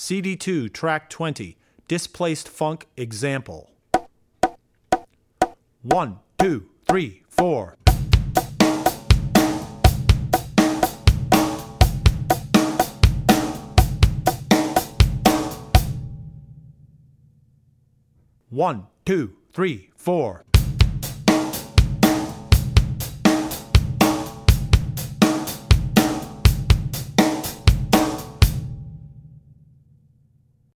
CD2, track 20, Displaced Funk example. 1, 2, 3, 4. One, two, three, four.